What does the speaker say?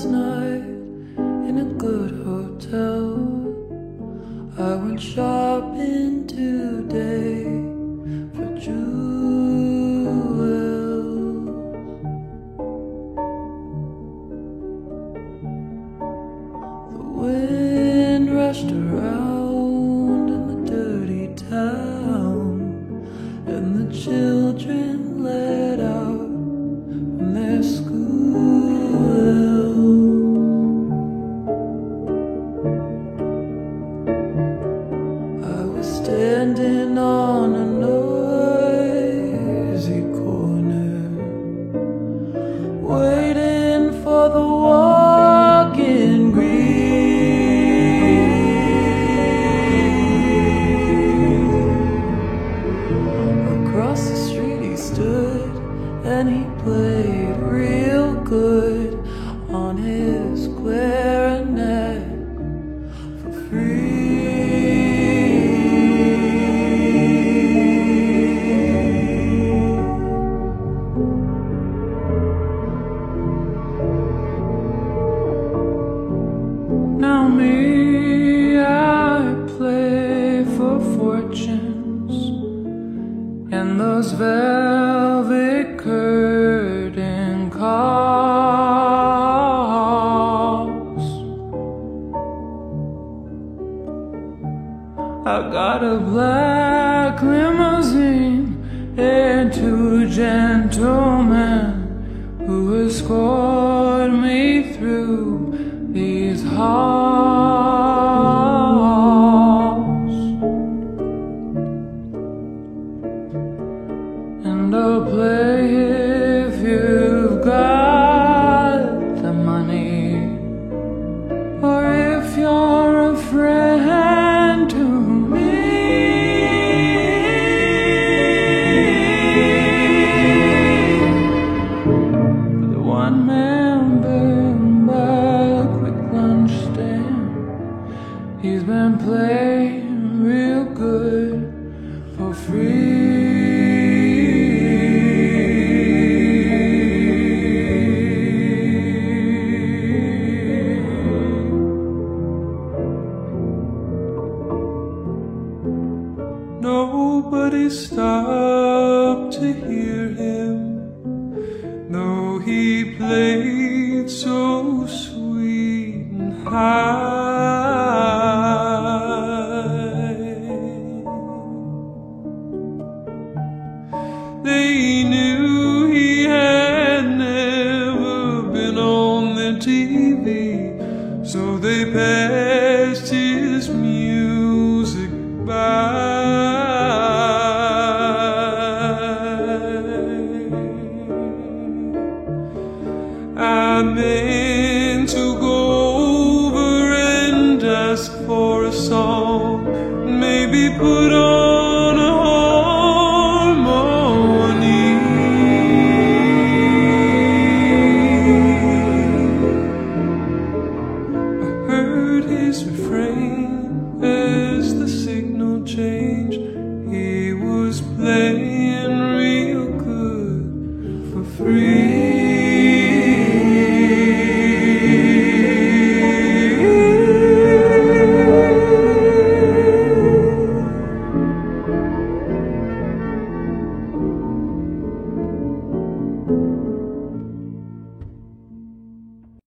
last night in a good hotel. I went shopping today for jewels. The wind rushed around in the dirty town, and the children let out from their school. I was standing on a noisy corner, waiting for the walking green. Across the street he stood, and he played real good on his clarinet for free. Now me, I play for fortunes and those velvet curtain calls. I got a black limousine and two gentlemen who escort me through these halls. And I'll play if you've got the money, or if you're a friend to me. The one-man band by a quick lunch stand, he's been playing real good for free. Nobody stopped to hear him, though he played so sweet and high. They knew he had never been on the TV, so they passed his music by. I meant to go over and ask for a song, maybe put on